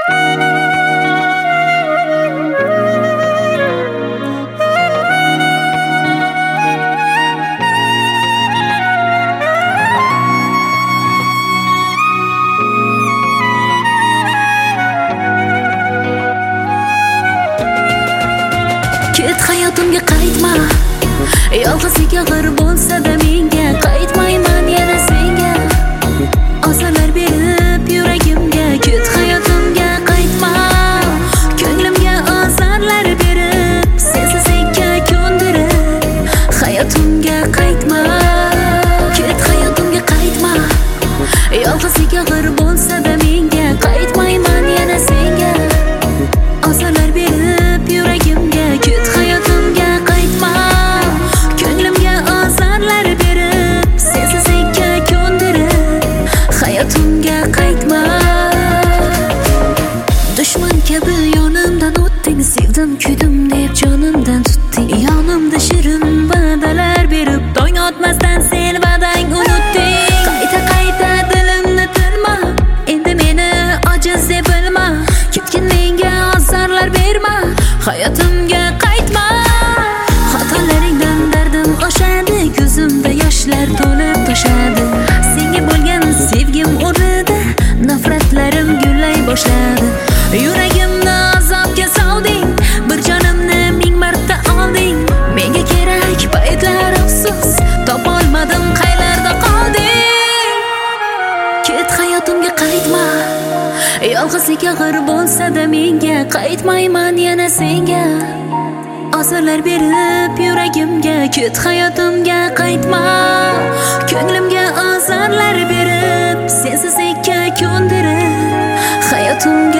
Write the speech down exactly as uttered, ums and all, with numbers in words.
Ket hayotimga qaytma, yolg'izlik og'ir bo'lsa-da menga qaytmayman yana senga. Ozorlar berib yuragimga, ket hayotimga qaytma. Ko'nglimga ozorlar berib, sensizlikka ko'ndirib, hayotimga qaytma. Ket hayotimga qaytma, yolg'izlik og'ir bo'lsa-da menga qaytmayman yana senga. Ozorlar berib yuragimga, ket hayotimga qaytma. Ko'nglimga ozorlar berib, sensizlikka ko'ndirib, hayotimga qaytma. Dushman kabi yonimdan o'tding, sevdim kuydim deb jonimdan tutding. Yonimda shirin va'dalar berib, tong otmasdan sen va'dang unutding. Qayta qayta dilimni tilma, endi meni ojiz deb bilma. Ketgin menga ozorlar berma, hayotimga qaytma. Xatolaringdan dardim oshadi, ko'zimda yoshlar to'lib toshadi. Senga bo'lgan sevgim o'rnida nafratlarim gullay boshladi. Yuragimni azobga solding, bir jonimni ming marta olding. Menga kerak paytlar afsus, topolmadim qaylarda qolding. Ket hayotimga qaytma, yolg'izlik og'ir bo'lsa-da menga qaytmayman yana senga. Ozorlar berib yuragimga, ket hayotimga qaytma. Ko'nglimga ozorlar berib, sensizlikka ko'ndirib, hayotimga